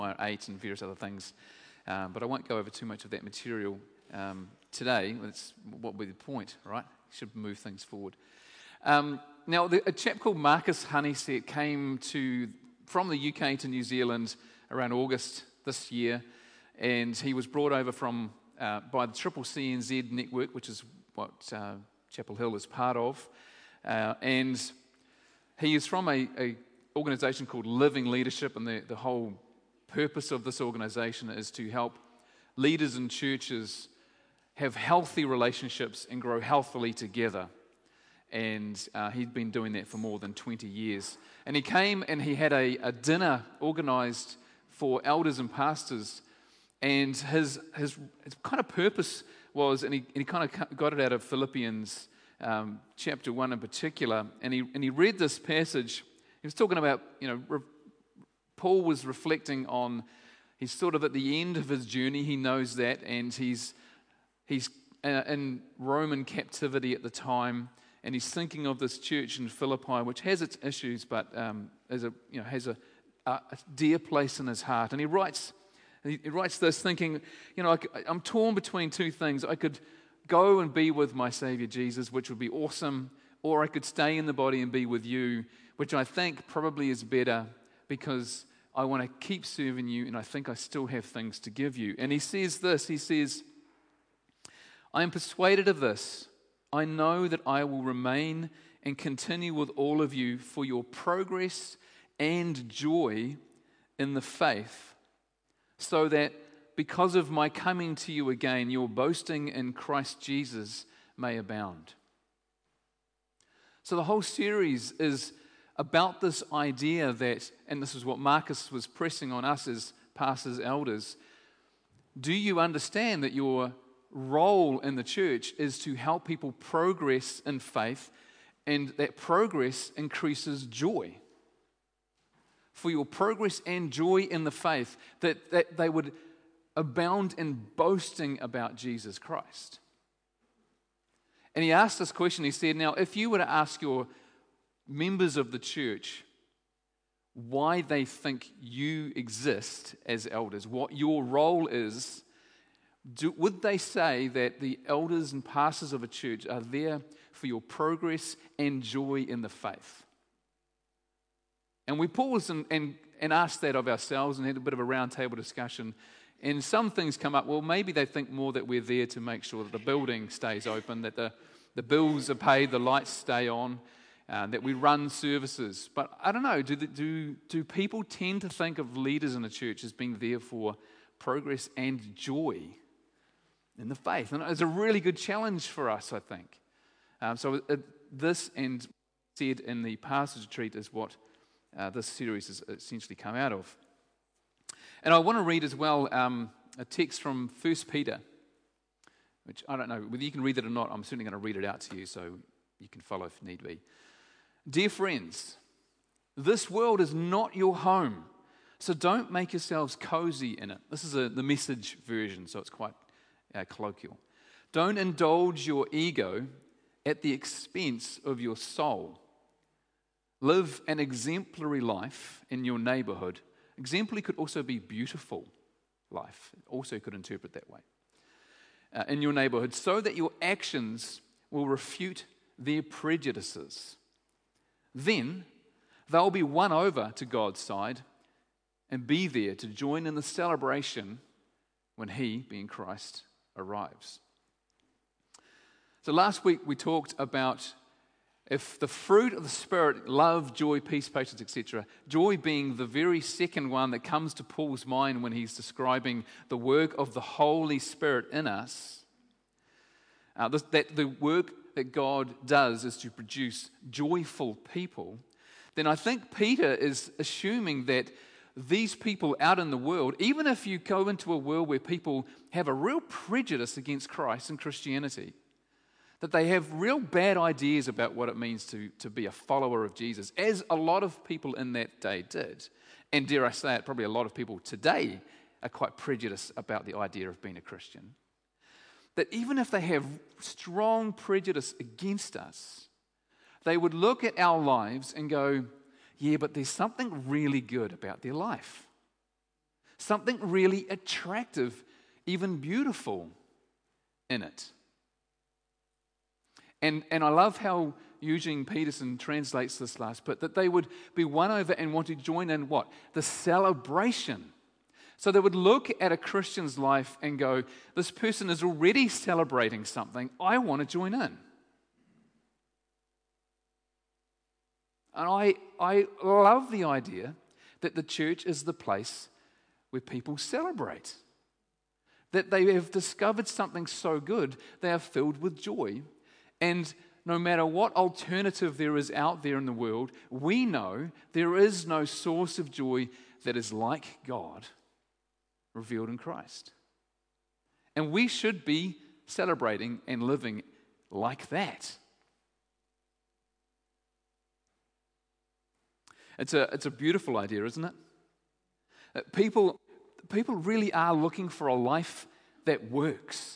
8 and various other things. But I won't go over too much of that material today. That's what will be the point, right? Should move things forward. Now, a chap called Marcus Honeysett came from the UK to New Zealand around August this year, and he was brought over by the Triple CNZ network, which is what Chapel Hill is part of, and he is from a organisation called Living Leadership, and the whole purpose of this organisation is to help leaders in churches have healthy relationships and grow healthily together. And he'd been doing that for more than 20 years. And he came and he had a dinner organised for elders and pastors. And his kind of purpose was, and he kind of got it out of Philippians chapter 1 in particular. And he read this passage. He was talking about, Paul was reflecting on, he's sort of at the end of his journey, he knows that, and he's in Roman captivity at the time, and he's thinking of this church in Philippi, which has its issues, but has a dear place in his heart. And he writes this thinking, I'm torn between two things. I could go and be with my Savior Jesus, which would be awesome, or I could stay in the body and be with you, which I think probably is better because I want to keep serving you, and I think I still have things to give you. And he says this, I am persuaded of this. I know that I will remain and continue with all of you for your progress and joy in the faith, so that because of my coming to you again, your boasting in Christ Jesus may abound. So the whole series is about this idea that, and this is what Marcus was pressing on us as pastors, elders, do you understand that your role in the church is to help people progress in faith, and that progress increases joy? For your progress and joy in the faith, that they would abound in boasting about Jesus Christ. And he asked this question, he said, now if you were to ask your members of the church why they think you exist as elders, what your role is, would they say that the elders and pastors of a church are there for your progress and joy in the faith? And we paused and asked that of ourselves and had a bit of a roundtable discussion. And some things come up, well, maybe they think more that we're there to make sure that the building stays open, that the bills are paid, the lights stay on, that we run services. But I don't know, do people tend to think of leaders in a church as being there for progress and joy in the faith? And it's a really good challenge for us, I think. This and said in the Pastor's Retreat is what this series has essentially come out of. And I want to read as well a text from 1 Peter, which I don't know whether you can read it or not. I'm certainly going to read it out to you so you can follow if need be. Dear friends, this world is not your home, so don't make yourselves cozy in it. This is the Message version, so it's quite colloquial. Don't indulge your ego at the expense of your soul. Live an exemplary life in your neighborhood. Exemplary could also be beautiful life. Also could interpret that way. In your neighborhood, so that your actions will refute their prejudices. Then they'll be won over to God's side and be there to join in the celebration when He, being Christ, arrives. So last week we talked about if the fruit of the Spirit, love, joy, peace, patience, etc., joy being the very second one that comes to Paul's mind when he's describing the work of the Holy Spirit in us, that the work that God does is to produce joyful people, then I think Peter is assuming that these people out in the world, even if you go into a world where people have a real prejudice against Christ and Christianity, that they have real bad ideas about what it means to be a follower of Jesus, as a lot of people in that day did. And dare I say it, probably a lot of people today are quite prejudiced about the idea of being a Christian. That even if they have strong prejudice against us, they would look at our lives and go, yeah, but there's something really good about their life. something really attractive, even beautiful in it. And I love how Eugene Peterson translates this last bit, that they would be won over and want to join in what? The celebration. So they would look at a Christian's life and go, this person is already celebrating something. I want to join in. And I love the idea that the church is the place where people celebrate. That they have discovered something so good, they are filled with joy. And no matter what alternative there is out there in the world, we know there is no source of joy that is like God revealed in Christ. And we should be celebrating and living like that. It's a beautiful idea, isn't it? People really are looking for a life that works.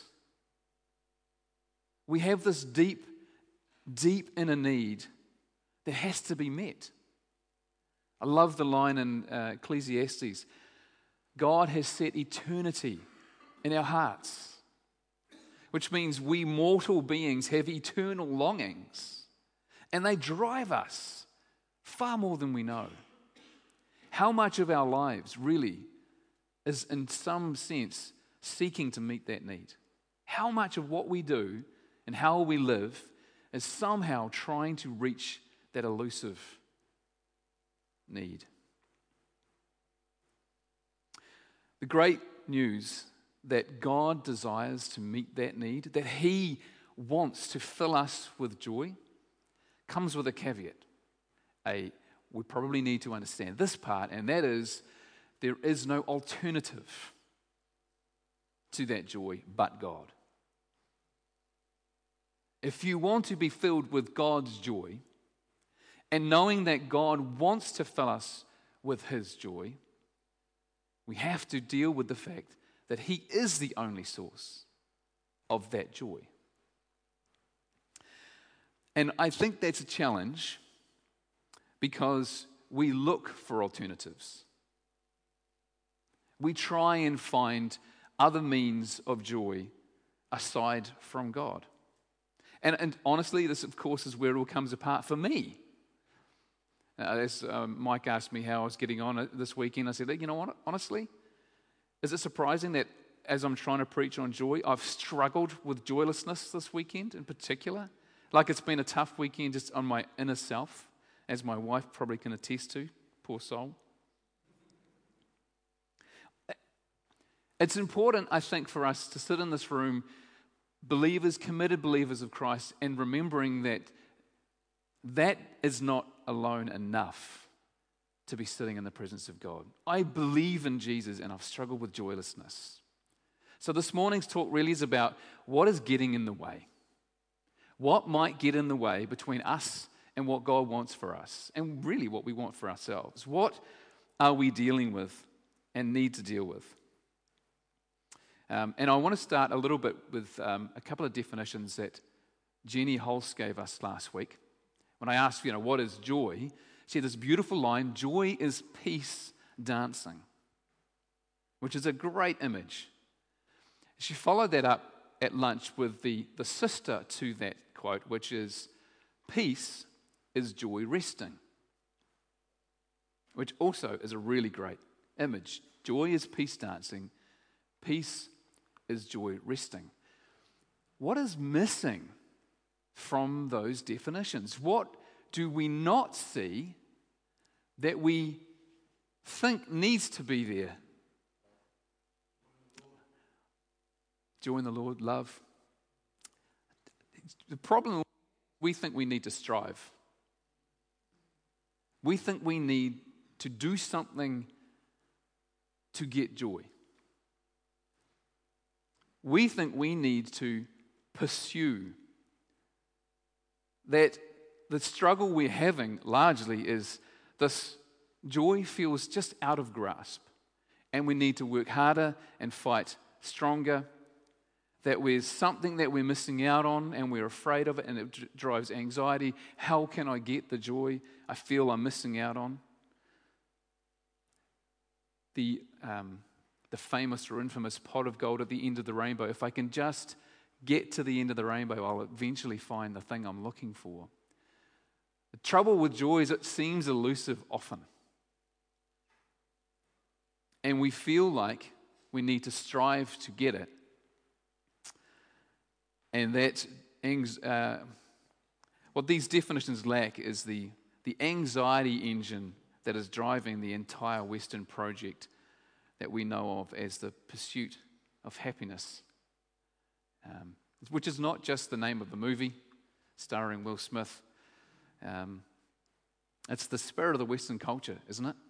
We have this deep inner need that has to be met. I love the line in Ecclesiastes. God has set eternity in our hearts, which means we mortal beings have eternal longings, and they drive us far more than we know. How much of our lives really is, in some sense, seeking to meet that need? How much of what we do and how we live is somehow trying to reach that elusive need? The great news that God desires to meet that need, that He wants to fill us with joy, comes with a caveat. We probably need to understand this part, and that is, there is no alternative to that joy but God. If you want to be filled with God's joy, and knowing that God wants to fill us with His joy, we have to deal with the fact that He is the only source of that joy. And I think that's a challenge because we look for alternatives. We try and find other means of joy aside from God. And honestly, this of course is where it all comes apart for me. As Mike asked me how I was getting on this weekend, I said, you know what, honestly, is it surprising that as I'm trying to preach on joy, I've struggled with joylessness this weekend in particular? Like it's been a tough weekend just on my inner self, as my wife probably can attest to, poor soul. It's important, I think, for us to sit in this room, believers, committed believers of Christ, and remembering that that is not alone enough to be sitting in the presence of God. I believe in Jesus and I've struggled with joylessness. So this morning's talk really is about what is getting in the way. What might get in the way between us and what God wants for us, and really what we want for ourselves. What are we dealing with and need to deal with? And I want to start a little bit with a couple of definitions that Jenny Holst gave us last week. When I asked, what is joy? She had this beautiful line, joy is peace dancing, which is a great image. She followed that up at lunch with the sister to that quote, which is, peace is joy resting, which also is a really great image. Joy is peace dancing, peace is joy resting. What is missing from those definitions? What do we not see that we think needs to be there? Joy in the Lord, love. The problem, we think we need to strive. We think we need to do something to get joy. We think we need to pursue. That the struggle we're having largely is this joy feels just out of grasp, and we need to work harder and fight stronger. That there's something that we're missing out on and we're afraid of it, and it drives anxiety. How can I get the joy I feel I'm missing out on? The the famous or infamous pot of gold at the end of the rainbow. If I can just get to the end of the rainbow, I'll eventually find the thing I'm looking for. The trouble with joy is it seems elusive often. And we feel like we need to strive to get it. And that what these definitions lack is the anxiety engine that is driving the entire Western project that we know of as the pursuit of happiness, which is not just the name of a movie starring Will Smith. It's the spirit of the Western culture, isn't it?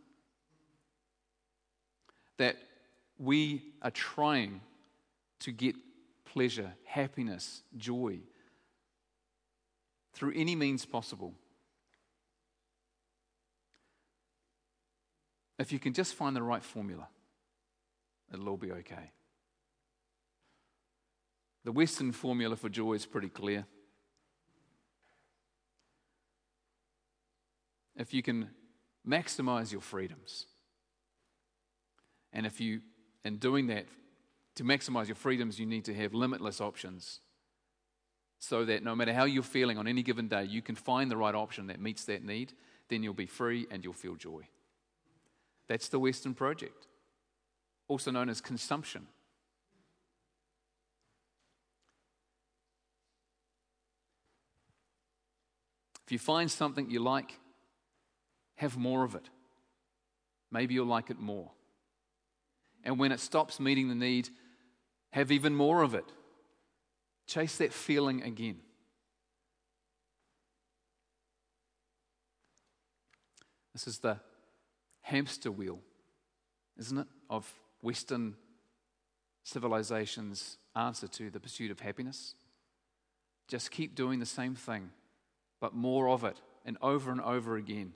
That we are trying to get pleasure, happiness, joy through any means possible. If you can just find the right formula, it'll all be okay. The Western formula for joy is pretty clear. If you can maximize your freedoms, and if you, in doing that, to maximize your freedoms, you need to have limitless options so that no matter how you're feeling on any given day, you can find the right option that meets that need, then you'll be free and you'll feel joy. That's the Western project, also known as consumption. If you find something you like, have more of it. Maybe you'll like it more. And when it stops meeting the need, have even more of it. Chase that feeling again. This is the hamster wheel, isn't it, of Western civilization's answer to the pursuit of happiness. Just keep doing the same thing, but more of it, and over again.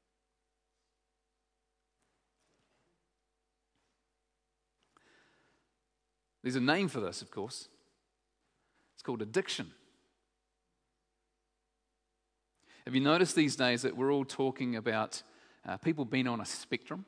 There's a name for this, of course. It's called addiction. Have you noticed these days that we're all talking about people being on a spectrum?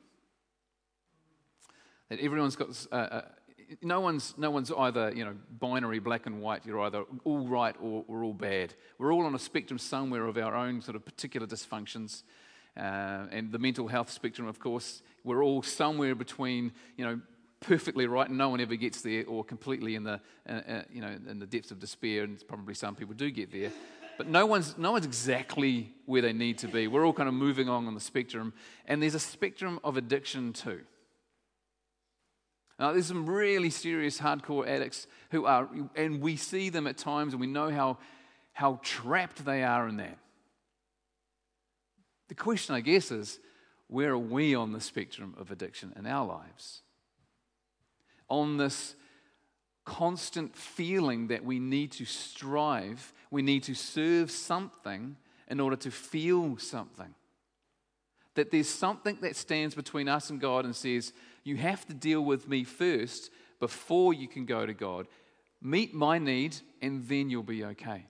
That everyone's got no one's either binary, black and white. You're either all right or all bad. We're all on a spectrum somewhere of our own sort of particular dysfunctions, and the mental health spectrum, of course. We're all somewhere between perfectly right, and no one ever gets there, or completely in the depths of despair, and probably some people do get there. But no one's exactly where they need to be. We're all kind of moving on the spectrum, and there's a spectrum of addiction too. Now, there's some really serious hardcore addicts who are, and we see them at times, and we know how trapped they are in that. The question, I guess, is where are we on the spectrum of addiction in our lives? On this constant feeling that we need to strive, we need to serve something in order to feel something. That there's something that stands between us and God and says, you have to deal with me first before you can go to God. Meet my need and then you'll be okay.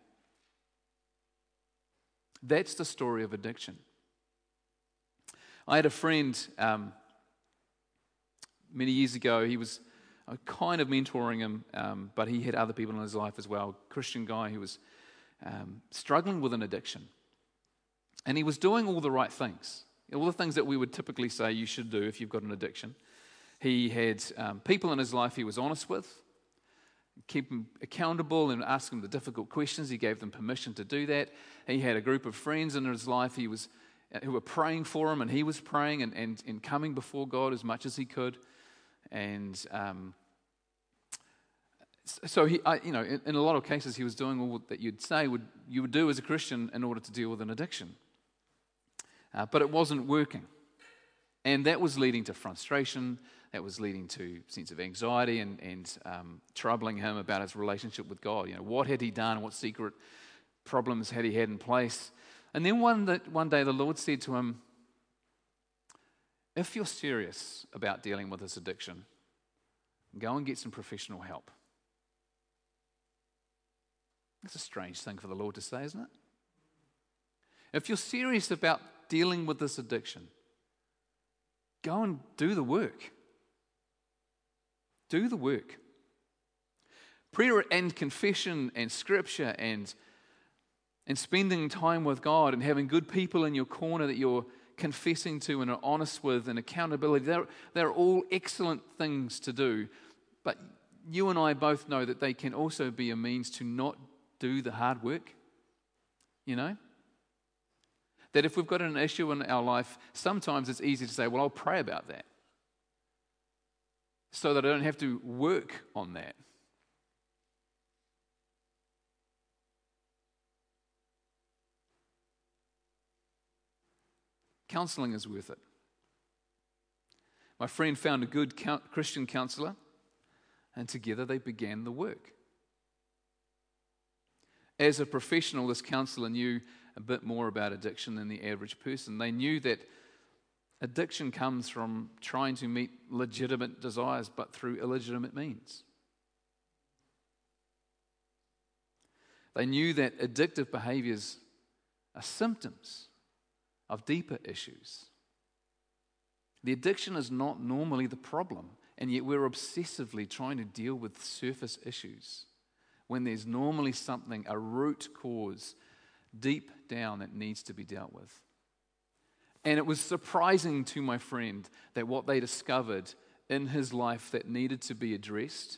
That's the story of addiction. I had a friend many years ago. He was kind of mentoring him, but he had other people in his life as well. Christian guy who was struggling with an addiction. And he was doing all the right things. All the things that we would typically say you should do if you've got an addiction. He had people in his life he was honest with, keep them accountable and ask them the difficult questions. He gave them permission to do that. He had a group of friends in his life who were praying for him, and he was praying and coming before God as much as he could. And so he, in a lot of cases, he was doing all that you'd say you would do as a Christian in order to deal with an addiction. But it wasn't working. And that was leading to frustration. That was leading to a sense of anxiety and troubling him about his relationship with God. What had he done? What secret problems had he had in place? And then one day the Lord said to him, if you're serious about dealing with this addiction, go and get some professional help. That's a strange thing for the Lord to say, isn't it? If you're serious about dealing with this addiction, go and do the work. Do the work. Prayer and confession and scripture and spending time with God and having good people in your corner that you're confessing to and are honest with and accountability, they're all excellent things to do. But you and I both know that they can also be a means to not do the hard work, you know? That if we've got an issue in our life, sometimes it's easy to say, well, I'll pray about that so that I don't have to work on that. Counseling is worth it. My friend found a good Christian counselor, and together they began the work. As a professional, this counselor knew a bit more about addiction than the average person. They knew that addiction comes from trying to meet legitimate desires, but through illegitimate means. They knew that addictive behaviors are symptoms of deeper issues. The addiction is not normally the problem, and yet we're obsessively trying to deal with surface issues when there's normally something, a root cause deep down that needs to be dealt with. And it was surprising to my friend that what they discovered in his life that needed to be addressed,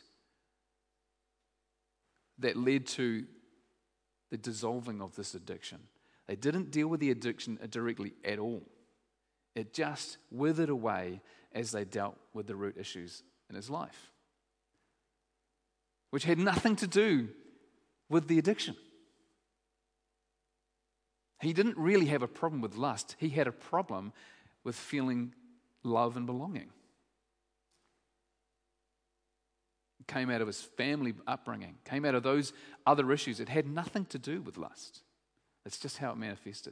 that led to the dissolving of this addiction. They didn't deal with the addiction directly at all. It just withered away as they dealt with the root issues in his life, which had nothing to do with the addiction. He didn't really have a problem with lust. He had a problem with feeling love and belonging. It came out of his family upbringing, came out of those other issues. It had nothing to do with lust. It's just how it manifested.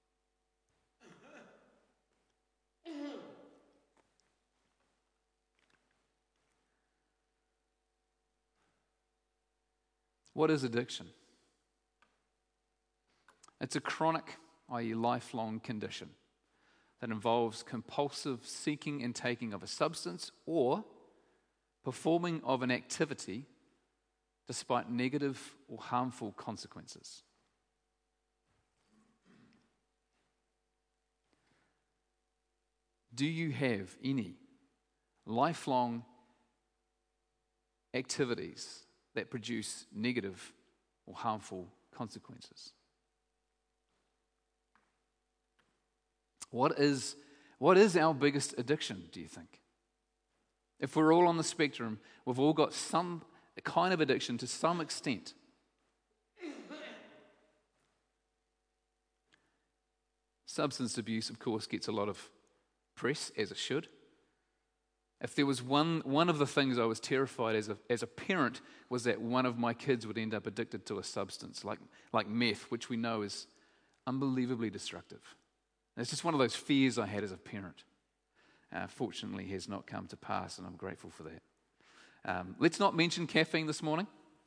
What is addiction? It's a chronic, i.e. lifelong condition that involves compulsive seeking and taking of a substance or performing of an activity despite negative or harmful consequences. Do you have any lifelong activities that produce negative or harmful consequences? What is our biggest addiction, do you think? If we're all on the spectrum, we've all got some kind of addiction to some extent. Substance abuse, of course, gets a lot of press, as it should. If there was one of the things I was terrified as a parent was that one of my kids would end up addicted to a substance like meth, which we know is unbelievably destructive. And it's just one of those fears I had as a parent. Fortunately, has not come to pass, and I'm grateful for that. Let's not mention caffeine this morning.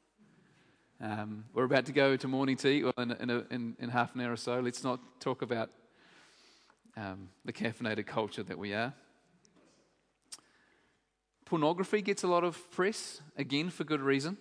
We're about to go to morning tea in half an hour or so. Let's not talk about the caffeinated culture that we are. Pornography gets a lot of press, again, for good reason.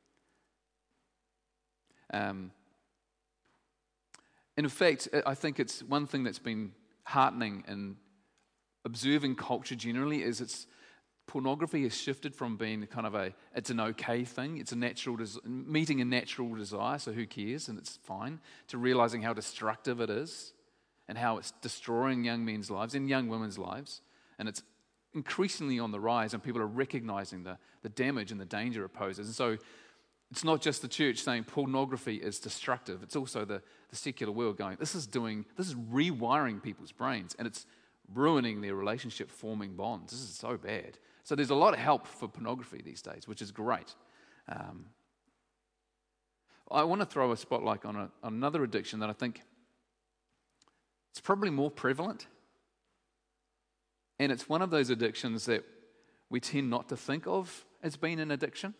In fact, I think it's one thing that's been heartening in observing culture generally is pornography has shifted from being kind of it's an okay thing, it's a natural meeting a natural desire, so who cares, and it's fine, to realizing how destructive it is and how it's destroying young men's lives and young women's lives, and it's increasingly on the rise, and people are recognizing the damage and the danger it poses. And so it's not just the church saying pornography is destructive, it's also the secular world going, this is rewiring people's brains, and it's ruining their relationship forming bonds. This is so bad. So there's a lot of help for pornography these days, which is great. I want to throw a spotlight on another addiction that I think it's probably more prevalent. And it's one of those addictions that we tend not to think of as being an addiction.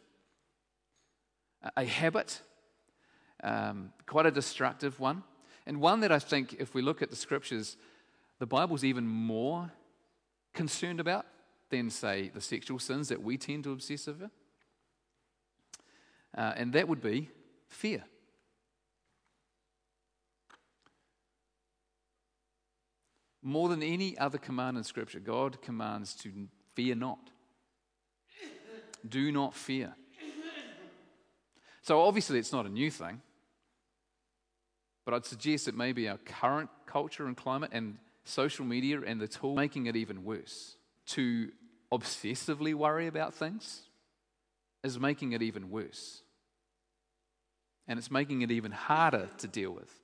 A habit, quite a destructive one. And one that I think, if we look at the scriptures, the Bible's even more concerned about than, say, the sexual sins that we tend to obsess over. And that would be fear. More than any other command in Scripture, God commands to fear not. Do not fear. So obviously it's not a new thing, but I'd suggest that maybe our current culture and climate and social media and the tool making it even worse. To obsessively worry about things is making it even worse. And it's making it even harder to deal with.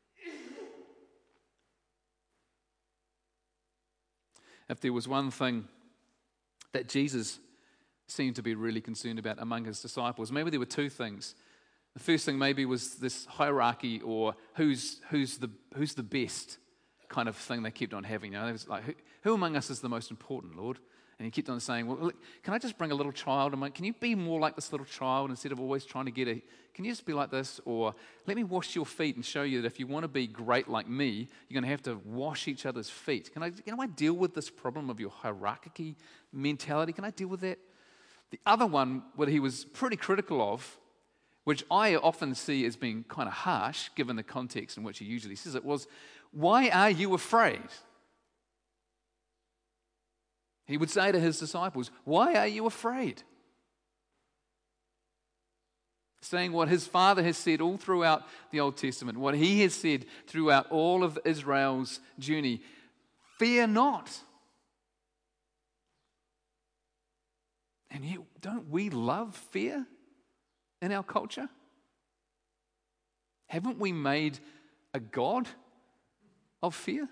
If there was one thing that Jesus seemed to be really concerned about among his disciples, maybe there were two things. The first thing maybe was this hierarchy, or who's the best kind of thing they kept on having. You know, it was like, who among us is the most important, Lord? And he kept on saying, well, look, can I just bring a little child? Can you be more like this little child instead of always trying to can you just be like this? Or let me wash your feet and show you that if you want to be great like me, you're going to have to wash each other's feet. Can I deal with this problem of your hierarchy mentality? Can I deal with that? The other one, what he was pretty critical of, which I often see as being kind of harsh, given the context in which he usually says it, was, why are you afraid? He would say to his disciples, why are you afraid? Saying what his Father has said all throughout the Old Testament, what he has said throughout all of Israel's journey, fear not. And yet, don't we love fear in our culture? Haven't we made a god of fear?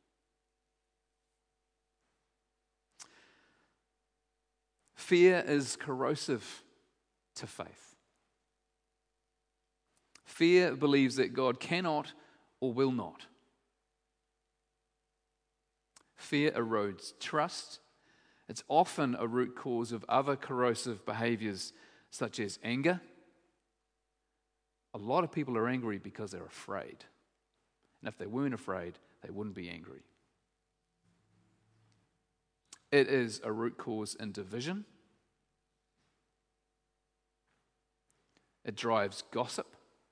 Fear is corrosive to faith. Fear believes that God cannot or will not. Fear erodes trust. It's often a root cause of other corrosive behaviors such as anger. A lot of people are angry because they're afraid. And if they weren't afraid, they wouldn't be angry. It is a root cause in division. It drives gossip.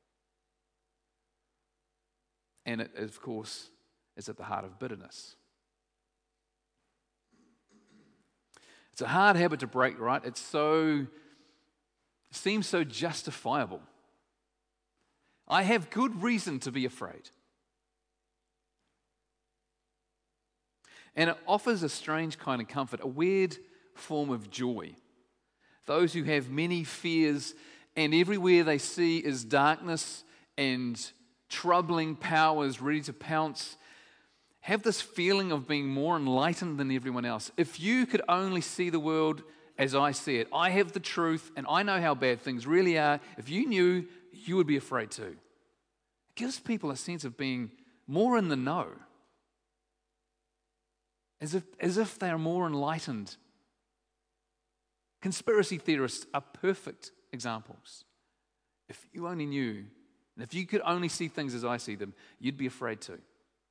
And it, of course, is at the heart of bitterness. It's a hard habit to break, right? It seems so justifiable. I have good reason to be afraid. And it offers a strange kind of comfort, a weird form of joy. Those who have many fears and everywhere they see is darkness and troubling powers ready to pounce, have this feeling of being more enlightened than everyone else. If you could only see the world as I see it, I have the truth and I know how bad things really are. If you knew, you would be afraid too. It gives people a sense of being more in the know, as if they are more enlightened. Conspiracy theorists are perfect examples. If you only knew, and if you could only see things as I see them, you'd be afraid too.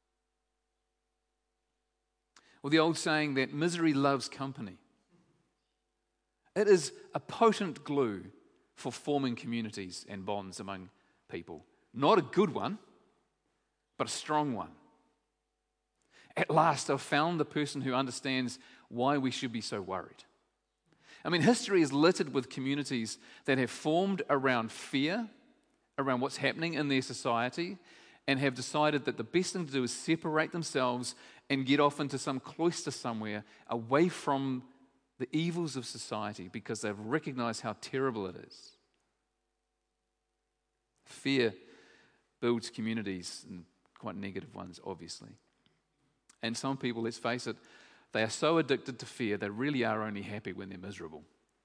Or the old saying that misery loves company. It is a potent glue for forming communities and bonds among people. Not a good one, but a strong one. At last, I've found the person who understands why we should be so worried. I mean, history is littered with communities that have formed around fear, around what's happening in their society, and have decided that the best thing to do is separate themselves and get off into some cloister somewhere away from the evils of society because they've recognized how terrible it is. Fear builds communities, and quite negative ones, obviously. And some people, let's face it, they are so addicted to fear, they really are only happy when they're miserable.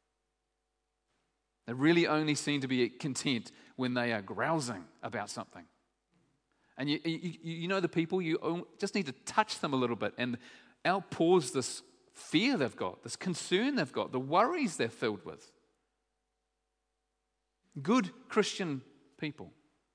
They really only seem to be content when they are grousing about something. And you know the people, you just need to touch them a little bit and outpours this fear they've got, this concern they've got, the worries they're filled with. Good Christian people.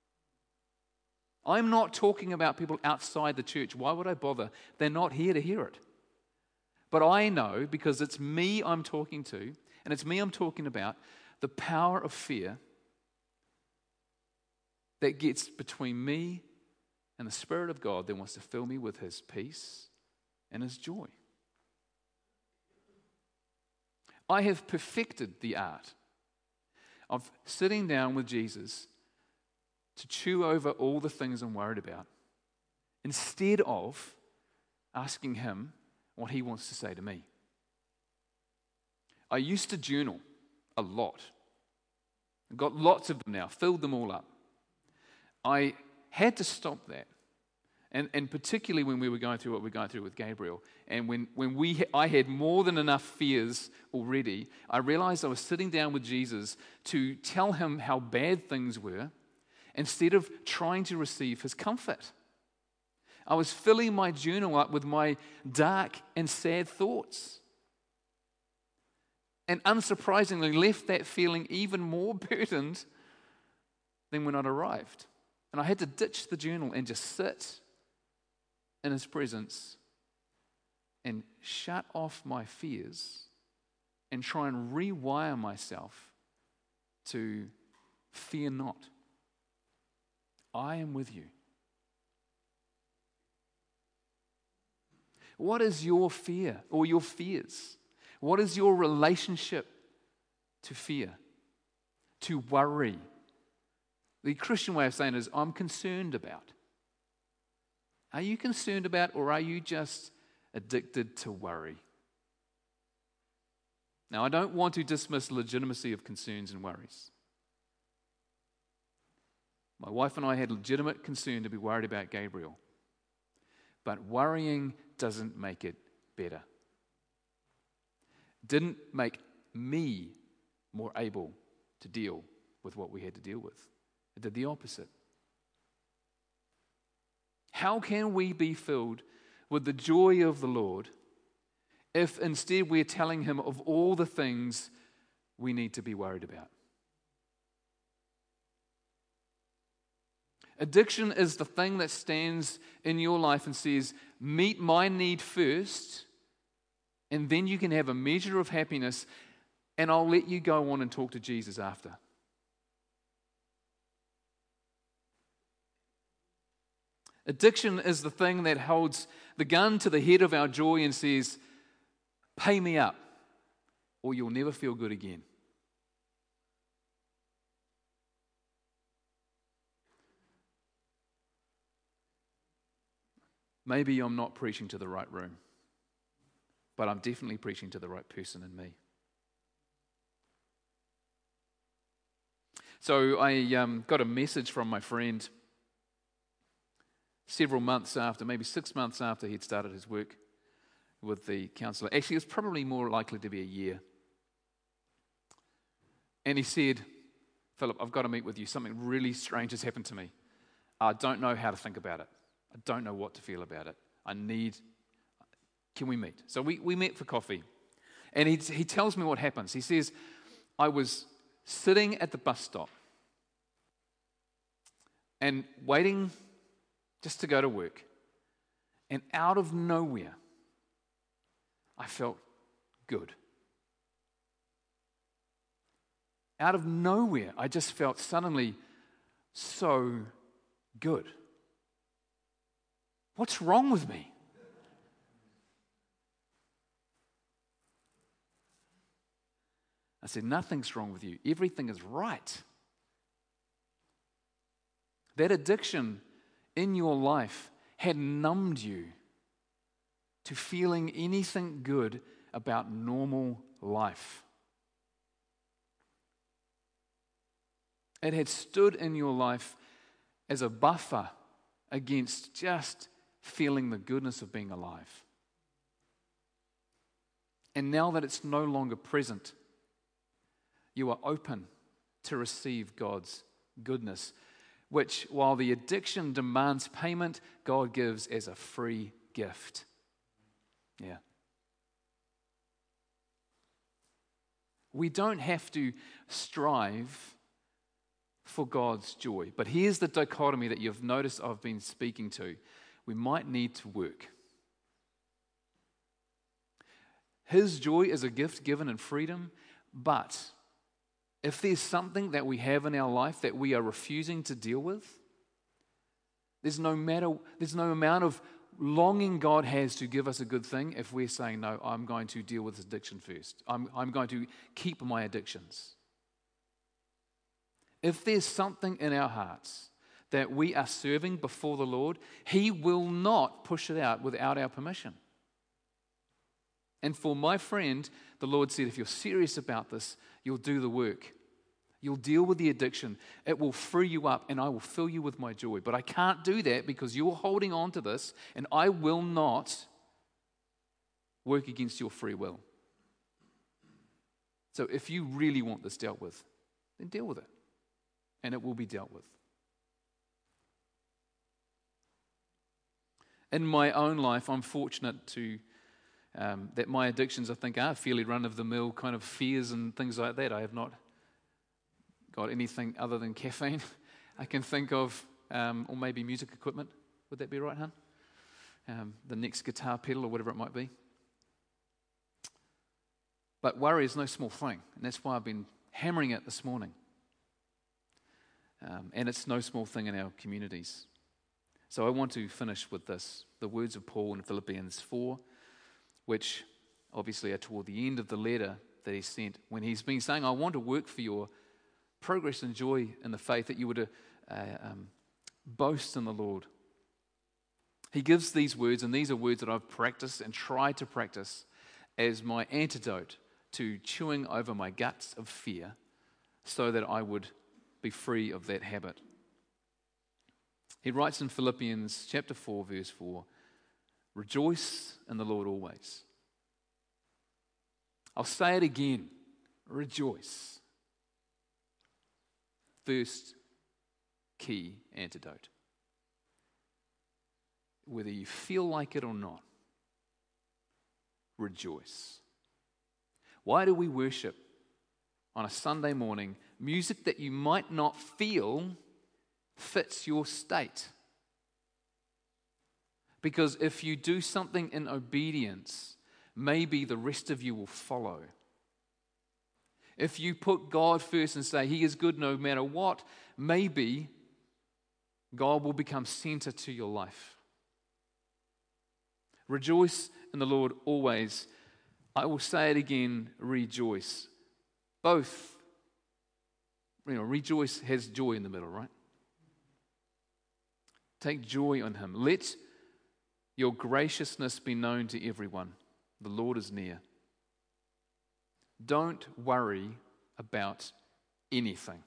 I'm not talking about people outside the church. Why would I bother? They're not here to hear it. But I know, because it's me I'm talking to, and it's me I'm talking about, the power of fear that gets between me and the Spirit of God that wants to fill me with His peace and His joy. I have perfected the art of sitting down with Jesus to chew over all the things I'm worried about, instead of asking Him what He wants to say to me. I used to journal a lot. I've got lots of them now, filled them all up. I had to stop that. And particularly when we were going through what we're going through with Gabriel, and when I had more than enough fears already, I realized I was sitting down with Jesus to tell Him how bad things were, instead of trying to receive His comfort. I was filling my journal up with my dark and sad thoughts. And unsurprisingly, left that feeling even more burdened than when I'd arrived. And I had to ditch the journal and just sit in His presence and shut off my fears and try and rewire myself to fear not. I am with you. What is your fear or your fears? What is your relationship to fear, to worry? The Christian way of saying it is, I'm concerned about. Are you concerned about, or are you just addicted to worry? Now, I don't want to dismiss the legitimacy of concerns and worries. My wife and I had legitimate concern to be worried about Gabriel. But worrying doesn't make it better. Didn't make me more able to deal with what we had to deal with. It did the opposite. How can we be filled with the joy of the Lord if instead we're telling Him of all the things we need to be worried about? Addiction is the thing that stands in your life and says, meet my need first, and then you can have a measure of happiness, and I'll let you go on and talk to Jesus after. Addiction is the thing that holds the gun to the head of our joy and says, pay me up, or you'll never feel good again. Maybe I'm not preaching to the right room, but I'm definitely preaching to the right person in me. So I got a message from my friend several months after, maybe 6 months after he'd started his work with the counsellor. Actually, it was probably more likely to be a year. And he said, Philip, I've got to meet with you. Something really strange has happened to me. I don't know how to think about it. I don't know what to feel about it. Can we meet? So we met for coffee. And he tells me what happens. He says, I was sitting at the bus stop and waiting just to go to work. And out of nowhere, I felt good. Out of nowhere, I just felt suddenly so good. What's wrong with me? I said, nothing's wrong with you. Everything is right. That addiction in your life had numbed you to feeling anything good about normal life. It had stood in your life as a buffer against just feeling the goodness of being alive. And now that it's no longer present, you are open to receive God's goodness, which, while the addiction demands payment, God gives as a free gift. Yeah. We don't have to strive for God's joy. But here's the dichotomy that you've noticed I've been speaking to. We might need to work. His joy is a gift given in freedom, but if there's something that we have in our life that we are refusing to deal with, there's no amount of longing God has to give us a good thing if we're saying, no, I'm going to deal with this addiction first. I'm going to keep my addictions. If there's something in our hearts that we are serving before the Lord, He will not push it out without our permission. And for my friend, the Lord said, if you're serious about this, you'll do the work. You'll deal with the addiction. It will free you up, and I will fill you with my joy. But I can't do that because you're holding on to this, and I will not work against your free will. So if you really want this dealt with, then deal with it, and it will be dealt with. In my own life, I'm fortunate to that my addictions, I think, are fairly run-of-the-mill kind of fears and things like that. I have not got anything other than caffeine I can think of, or maybe music equipment. Would that be right, hon? The next guitar pedal or whatever it might be. But worry is no small thing, and that's why I've been hammering it this morning. And it's no small thing in our communities. So I want to finish with this, the words of Paul in Philippians 4, which obviously are toward the end of the letter that he sent, when he's been saying, I want to work for your progress and joy in the faith, that you would boast in the Lord. He gives these words, and these are words that I've practiced and tried to practice as my antidote to chewing over my guts of fear so that I would be free of that habit. He writes in Philippians chapter 4, verse 4, rejoice in the Lord always. I'll say it again, rejoice. First key antidote. Whether you feel like it or not, rejoice. Why do we worship on a Sunday morning music that you might not feel fits your state? Because if you do something in obedience, maybe the rest of you will follow. If you put God first and say He is good no matter what, maybe God will become center to your life. Rejoice in the Lord always. I will say it again, rejoice. Both, rejoice has joy in the middle, right? Take joy on Him. Let your graciousness be known to everyone. The Lord is near. Don't worry about anything.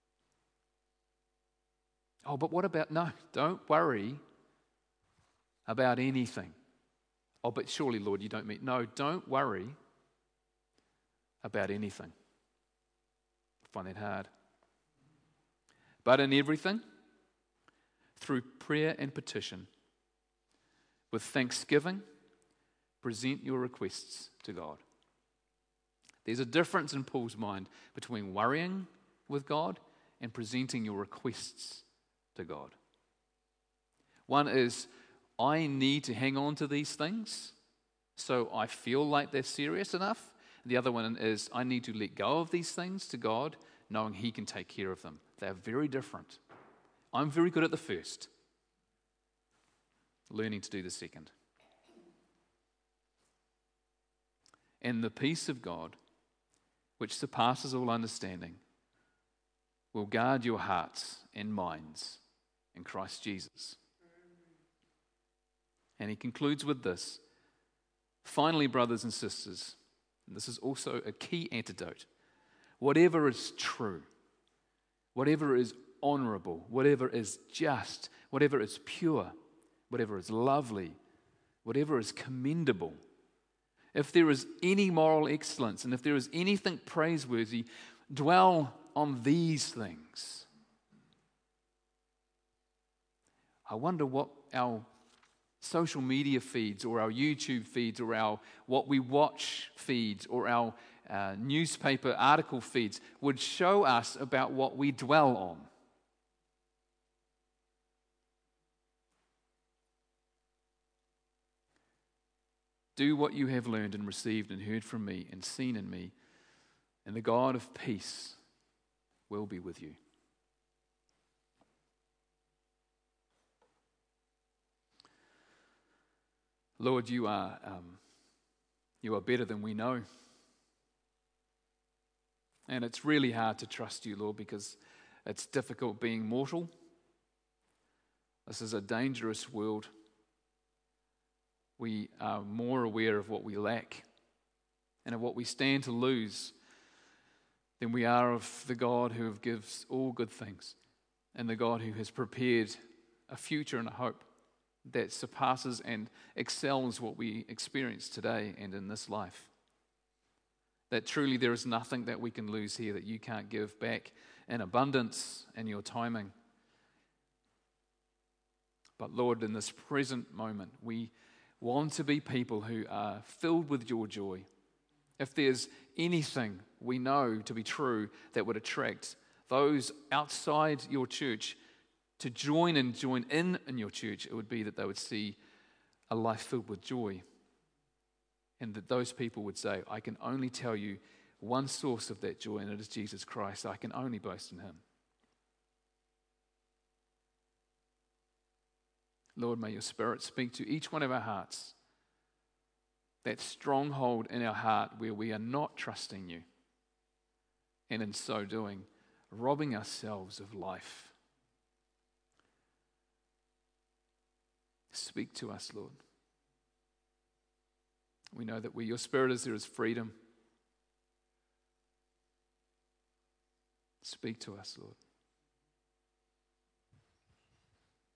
Oh, but what about, no, don't worry about anything. Oh, but surely, Lord, you don't mean, no, don't worry about anything. I find that hard. But in everything, through prayer and petition, with thanksgiving, present your requests to God. There's a difference in Paul's mind between worrying with God and presenting your requests to God. One is, I need to hang on to these things so I feel like they're serious enough. The other one is, I need to let go of these things to God, knowing He can take care of them. They are very different. I'm very good at the first, learning to do the second. And the peace of God, which surpasses all understanding, will guard your hearts and minds in Christ Jesus. And he concludes with this. Finally, brothers and sisters, and this is also a key antidote, whatever is true, whatever is honorable, whatever is just, whatever is pure, whatever is lovely, whatever is commendable, if there is any moral excellence and if there is anything praiseworthy, dwell on these things. I wonder what our social media feeds or our YouTube feeds or our what we watch feeds or our newspaper article feeds would show us about what we dwell on. Do what you have learned and received and heard from me and seen in me, and the God of peace will be with you. Lord, you are better than we know. And it's really hard to trust you, Lord, because it's difficult being mortal. This is a dangerous world. We are more aware of what we lack and of what we stand to lose than we are of the God who gives all good things and the God who has prepared a future and a hope that surpasses and excels what we experience today and in this life. That truly there is nothing that we can lose here that you can't give back in abundance and your timing. But Lord, in this present moment, we want to be people who are filled with your joy. If there's anything we know to be true that would attract those outside your church to join in your church, it would be that they would see a life filled with joy. And that those people would say, I can only tell you one source of that joy, and it is Jesus Christ. I can only boast in him. Lord, may your Spirit speak to each one of our hearts. That stronghold in our heart where we are not trusting you. And in so doing, robbing ourselves of life. Speak to us, Lord. We know that where your Spirit is, there is freedom. Speak to us, Lord.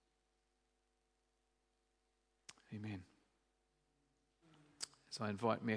Amen. So I invite Matthew.